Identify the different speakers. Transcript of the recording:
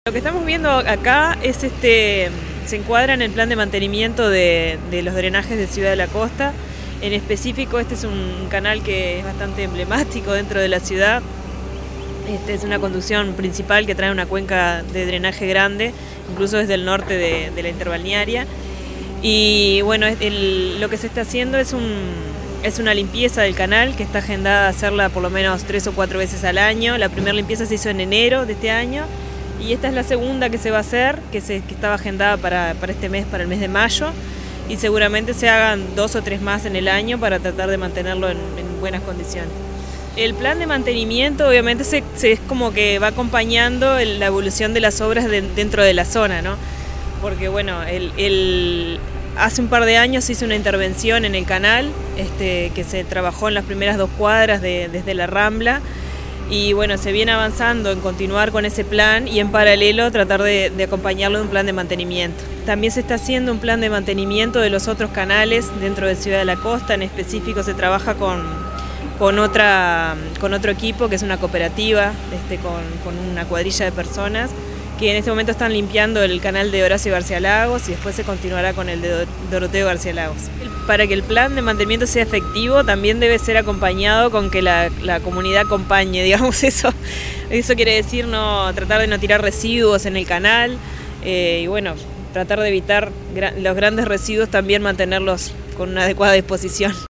Speaker 1: Lo que estamos viendo acá es se encuadra en el plan de mantenimiento de los drenajes de Ciudad de la Costa. En específico, este es un canal que es bastante emblemático dentro de la ciudad. Es una conducción principal que trae una cuenca de drenaje grande, incluso desde el norte de la interbalnearia. Y bueno, lo que se está haciendo es una limpieza del canal que está agendada a hacerla por lo menos 3 o 4 veces al año. La primera limpieza se hizo en enero de este año. Y esta es la segunda que se va a hacer, que estaba agendada para este mes, para el mes de mayo, y seguramente se hagan 2 o 3 más en el año para tratar de mantenerlo en buenas condiciones. El plan de mantenimiento obviamente es como que va acompañando la evolución de las obras dentro de la zona, ¿no? Porque bueno, hace un par de años se hizo una intervención en el canal, que se trabajó en las primeras 2 cuadras desde la Rambla. Y bueno, se viene avanzando en continuar con ese plan y en paralelo tratar de acompañarlo de un plan de mantenimiento. También se está haciendo un plan de mantenimiento de los otros canales dentro de Ciudad de la Costa. En específico se trabaja con otro equipo que es una cooperativa, con una cuadrilla de personas que en este momento están limpiando el canal de Horacio García Lagos y después se continuará con el de Doroteo García Lagos. Para que el plan de mantenimiento sea efectivo también debe ser acompañado con que la comunidad acompañe, digamos, eso quiere decir tratar de no tirar residuos en el canal y bueno, tratar de evitar los grandes residuos, también mantenerlos con una adecuada disposición.